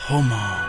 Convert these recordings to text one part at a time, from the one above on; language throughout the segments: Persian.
همان.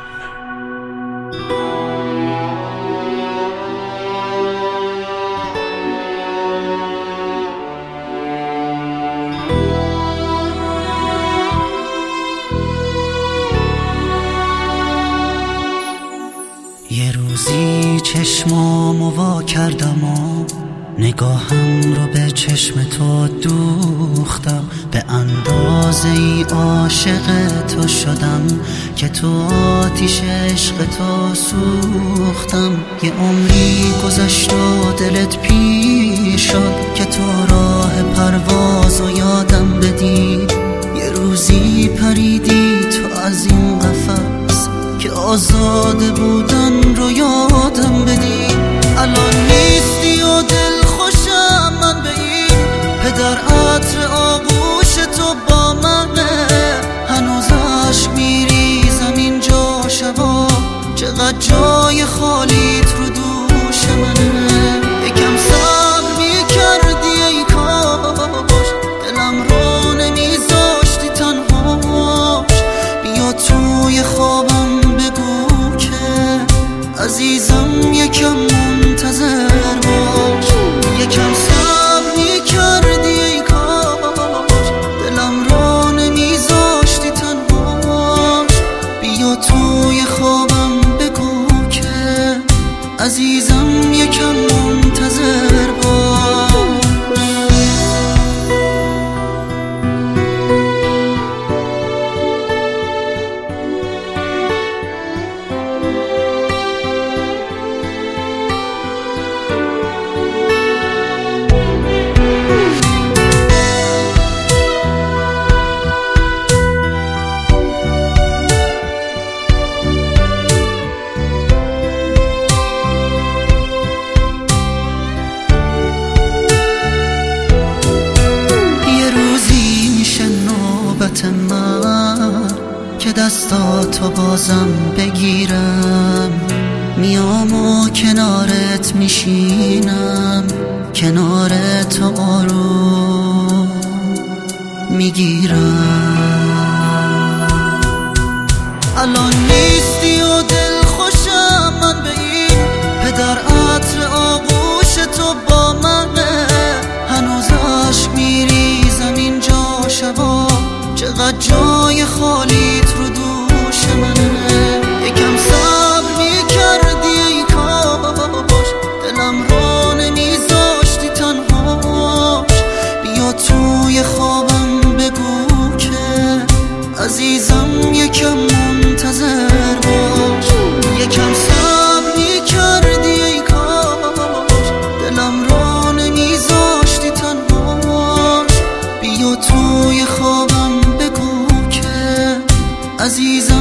یه روزی چشمامو وا کردم و نگاهم رو به چشم تو دوختم، به اندازه ای عاشق تو شدم که تو آتیش عشق تو سوختم. یه عمری گذشت و دلت پیر شد که تو راه پرواز و یادم بدی. یه روزی پریدی تو از این قفس که آزاده بودن رو یادم بدی. الان نیستی و دل خوشم من به این پدر عطر آغوش تو با منه. هنوز عشق میریزم اینجا شبا، چقدر جای خالیت رو دوش منه. یکم صبر میکردی ای کاش، دلم رو نمیذاشتی تنهاش. بیا توی خوابم بگو که عزیزم یکم منتظر باش. یکم صبر میکردی ای کاش، دلم را نمیذاشتی تنهاش. بیا توی خوابم بگو که عزیزم یکم منتظر باش. من که دستاتو بازم بگیرم، میام و کنارت میشینم، کنار تو آروم میگیرم. الان نیستی و دل خوشم من به این پدر عطر آغوش تو با منه. هنوز عشق میریزم اینجا شبا، چقدر جای خالیت رو دوش منه. یکم صبر میکردی ای کاش، دلم رو نمیذاشتی تنهاش. بیا توی خوابم بگو که عزیزم یکم منتظر باش. یکم صبر میکردی ای کاش، دلم رو نمیذاشتی تنهاش. بیا توی خوابم عزیزم